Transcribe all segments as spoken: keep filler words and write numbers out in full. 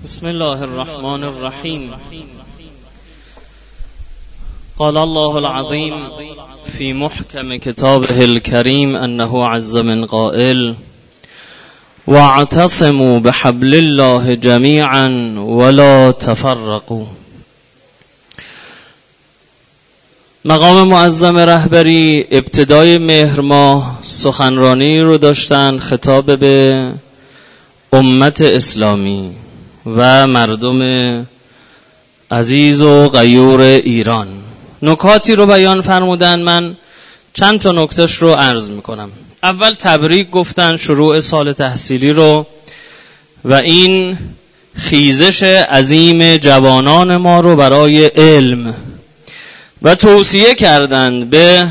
بسم الله الرحمن الرحیم. قال الله العظیم في محكم كتابه الكريم أنه عز من قائل واعتصموا بحبل الله جميعا ولا تفرقوا. مقام معظم رهبری ابتدای مهر ماه سخنرانی رو داشتن خطاب به امت اسلامی و مردم عزیز و غیور ایران. نکاتی رو بیان فرمودن، من چند تا نکتهش رو عرض میکنم. اول تبریک گفتن شروع سال تحصیلی رو و این خیزش عظیم جوانان ما رو برای علم و توصیه کردند به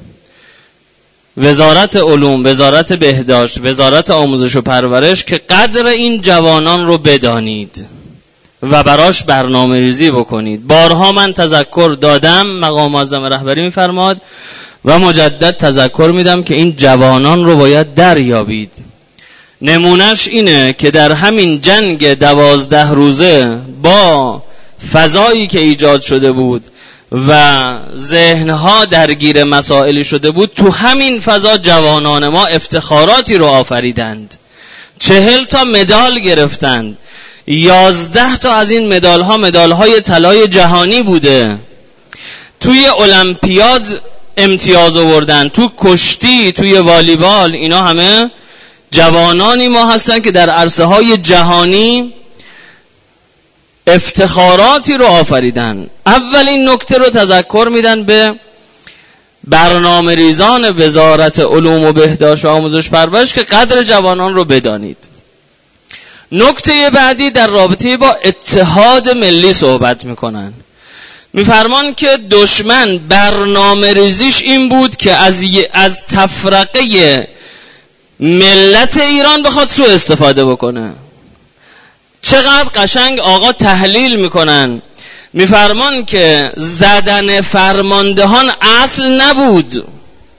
وزارت علوم، وزارت بهداشت، وزارت آموزش و پرورش که قدر این جوانان رو بدانید و براش برنامه ریزی بکنید. بارها من تذکر دادم، مقام معظم رهبری میفرماد و مجدد تذکر میدم که این جوانان رو باید دریابید. نمونش اینه که در همین جنگ دوازده روزه با فضایی که ایجاد شده بود و ذهنها درگیر مسائلی شده بود، تو همین فضا جوانان ما افتخاراتی رو آفریدند. چهل تا مدال گرفتند. یازده تا از این مدال ها مدال های طلای جهانی بوده. توی المپیاد امتیاز آوردن، تو کشتی، توی والیبال. اینا همه جوانانی ما هستن که در عرصه های جهانی افتخاراتی رو آفریدن. اولین نکته رو تذکر میدن به برنامه ریزان وزارت علوم و بهداشت و آموزش پرورش که قدر جوانان رو بدانید. نکته بعدی در رابطه با اتحاد ملی صحبت میکنن. میفرمان که دشمن برنامه ریزیش این بود که از از تفرقه ملت ایران بخواد سوء استفاده بکنه. چقدر قشنگ آقا تحلیل میکنن. میفرمان که زدن فرماندهان اصل نبود،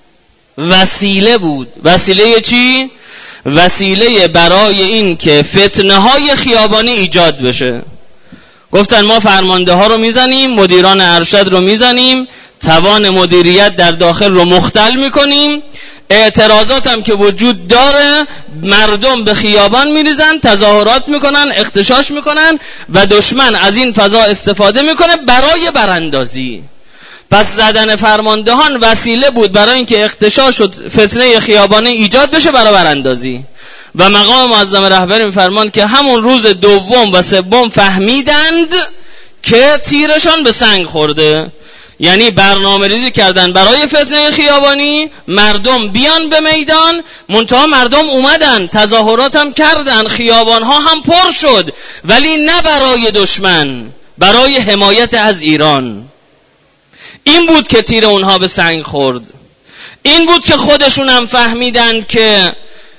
وسیله بود. وسیله چی؟ وسیله برای این که فتنه های خیابانی ایجاد بشه. گفتن ما فرمانده ها رو میزنیم، مدیران ارشد رو میزنیم، توان مدیریت در داخل رو مختل میکنیم، اعتراضات هم که وجود داره مردم به خیابان میریزن، تظاهرات میکنن، اغتشاش میکنن و دشمن از این فضا استفاده میکنه برای براندازی. پس زدن فرماندهان وسیله بود برای اینکه اغتشاش و فتنه خیابانی ایجاد بشه برای براندازی. و مقام معظم رهبری میفرمان که همون روز دوم و سوم فهمیدند که تیرشان به سنگ خورده. یعنی برنامه ریزی کردن برای فتنه خیابانی، مردم بیان به میدان، منتها مردم اومدن، تظاهرات هم کردن، خیابان ها هم پر شد، ولی نه برای دشمن، برای حمایت از ایران. این بود که تیر اونها به سنگ خورد. این بود که خودشون هم فهمیدند که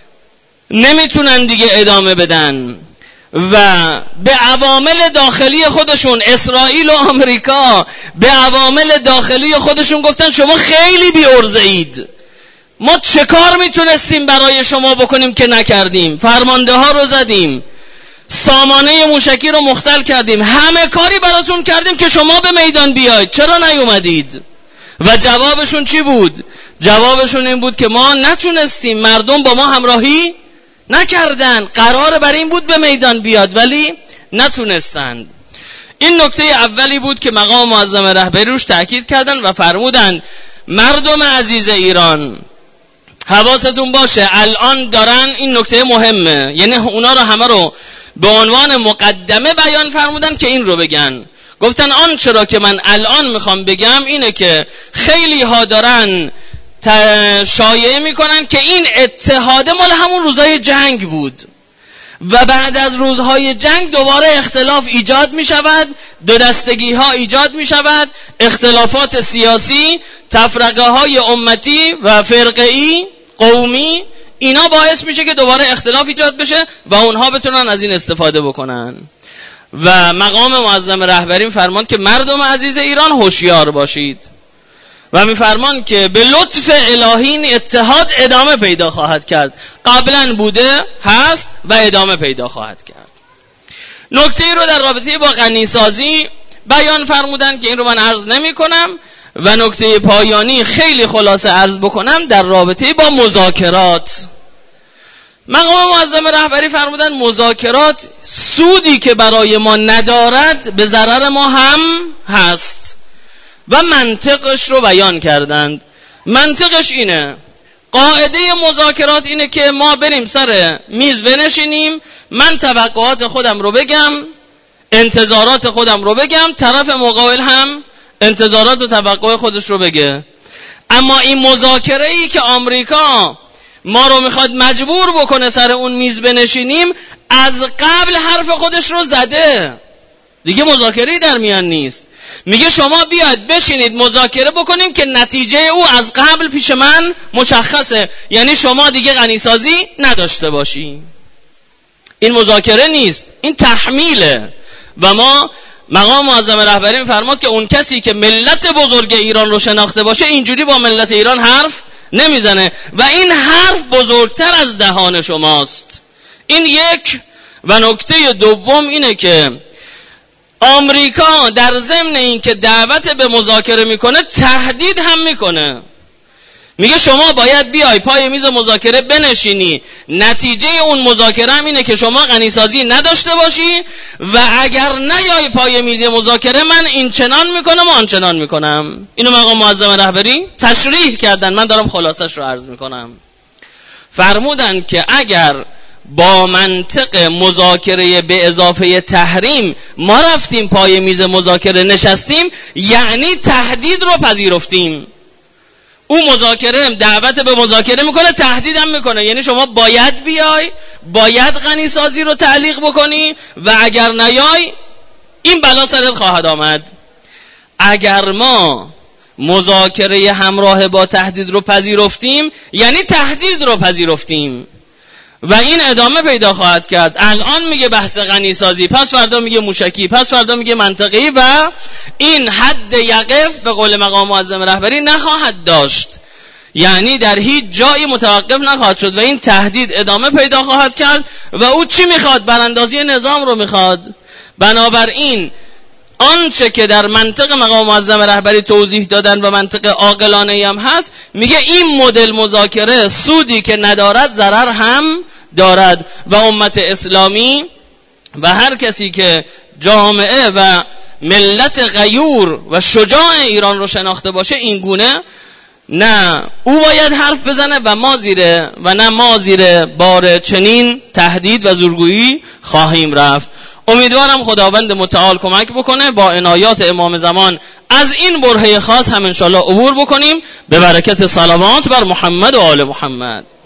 نمیتونن دیگه ادامه بدن و به عوامل داخلی خودشون، اسرائیل و آمریکا، به عوامل داخلی خودشون گفتن شما خیلی بی‌عرضه اید، ما چه کار میتونستیم برای شما بکنیم که نکردیم؟ فرمانده ها رو زدیم، سامانه موشکی رو مختل کردیم، همه کاری براتون کردیم که شما به میدان بیاید، چرا نیومدید؟ و جوابشون چی بود؟ جوابشون این بود که ما نتونستیم، مردم با ما همراهی نکردن، قرار بر این بود به میدان بیاد ولی نتونستند. این نکته اولی بود که مقام معظم رهبری روش تاکید کردن و فرمودن مردم عزیز ایران حواستون باشه، الان دارن، این نکته مهمه، یعنی اونا رو همه رو به عنوان مقدمه بیان فرمودن که این رو بگن. گفتن آن چرا که من الان میخوام بگم اینه که خیلی ها دارن شایعه میکنن که این اتحاد مال همون روزهای جنگ بود و بعد از روزهای جنگ دوباره اختلاف ایجاد میشود، دو دستگی ها ایجاد میشود، اختلافات سیاسی، تفرقه های امتی و فرقه‌ای، قومی، اینا باعث میشه که دوباره اختلاف ایجاد بشه و اونها بتونن از این استفاده بکنن. و مقام معظم رهبری فرمان که مردم عزیز ایران هوشیار باشید و میفرمان که به لطف الهی این اتحاد ادامه پیدا خواهد کرد. قبلا بوده، هست و ادامه پیدا خواهد کرد. نکته رو در رابطه با غنیسازی بیان فرمودن که این رو من عرض نمی کنم و نکته پایانی خیلی خلاصه عرض بکنم در رابطه با مذاکرات. مقام معظم رهبری فرمودن مذاکرات سودی که برای ما ندارد به ضرر ما هم هست و منطقش رو بیان کردند. منطقش اینه، قاعده مذاکرات اینه که ما بریم سر میز بنشینیم، من توقعات خودم رو بگم، انتظارات خودم رو بگم، طرف مقابل هم انتظارات و توقع خودش رو بگه. اما این مذاکره ای که آمریکا ما رو میخواد مجبور بکنه سر اون میز بنشینیم، از قبل حرف خودش رو زده، دیگه مذاکره‌ای در میان نیست. میگه شما بیاید بشینید مذاکره بکنیم که نتیجه او از قبل پیش من مشخصه، یعنی شما دیگه غنیسازی نداشته باشی. این مذاکره نیست، این تحمیله. و ما مقام معظم رهبری میفرماد که اون کسی که ملت بزرگ ایران رو شناخته باشه اینجوری با ملت ایران حرف نمیزنه و این حرف بزرگتر از دهان شماست. این یک. و نکته دوم اینه که آمریکا در ضمن این که دعوت به مذاکره میکنه تهدید هم میکنه. میگه شما باید بیای پای میز مذاکره بنشینی، نتیجه اون مذاکره هم اینه که شما غنیسازی نداشته باشی و اگر نیای پای میز مذاکره من این چنان میکنم و آن چنان میکنم. اینو مقام معظم رهبری تشریح کردن، من دارم خلاصش رو عرض میکنم. فرمودن که اگر با منطق مذاکره به اضافه تحریم ما رفتیم پای میز مذاکره نشستیم، یعنی تهدید رو پذیرفتیم. اون مذاکره دعوت به مذاکره میکنه، تهدید هم میکنه، یعنی شما باید بیای، باید غنیسازی رو تعلیق بکنی و اگر نیای این بلا سرت خواهد آمد. اگر ما مذاکره همراه با تهدید رو پذیرفتیم یعنی تهدید رو پذیرفتیم و این ادامه پیدا خواهد کرد. الان میگه بحث غنیسازی، پس فردا میگه موشکی، پس فردا میگه منطقی و این حد یقف به قول مقام معظم رهبری نخواهد داشت، یعنی در هیچ جایی متوقف نخواهد شد و این تهدید ادامه پیدا خواهد کرد. و او چی میخواد؟ براندازی نظام رو میخواد. بنابراین آنچه که در منطق مقام معظم رهبری توضیح دادن و منطق عاقلانه هم هست، میگه این مدل مذاکره سودی که ندارد ضرر هم دارد و امت اسلامی و هر کسی که جامعه و ملت غیور و شجاع ایران رو شناخته باشه این گونه نه او باید حرف بزنه و ما زیره و نه ما زیره بار چنین تهدید و زورگویی خواهیم رفت. امیدوارم خداوند متعال کمک بکنه با عنایات امام زمان از این برهه خاص هم انشالله عبور بکنیم به برکت صلوات بر محمد و آل محمد.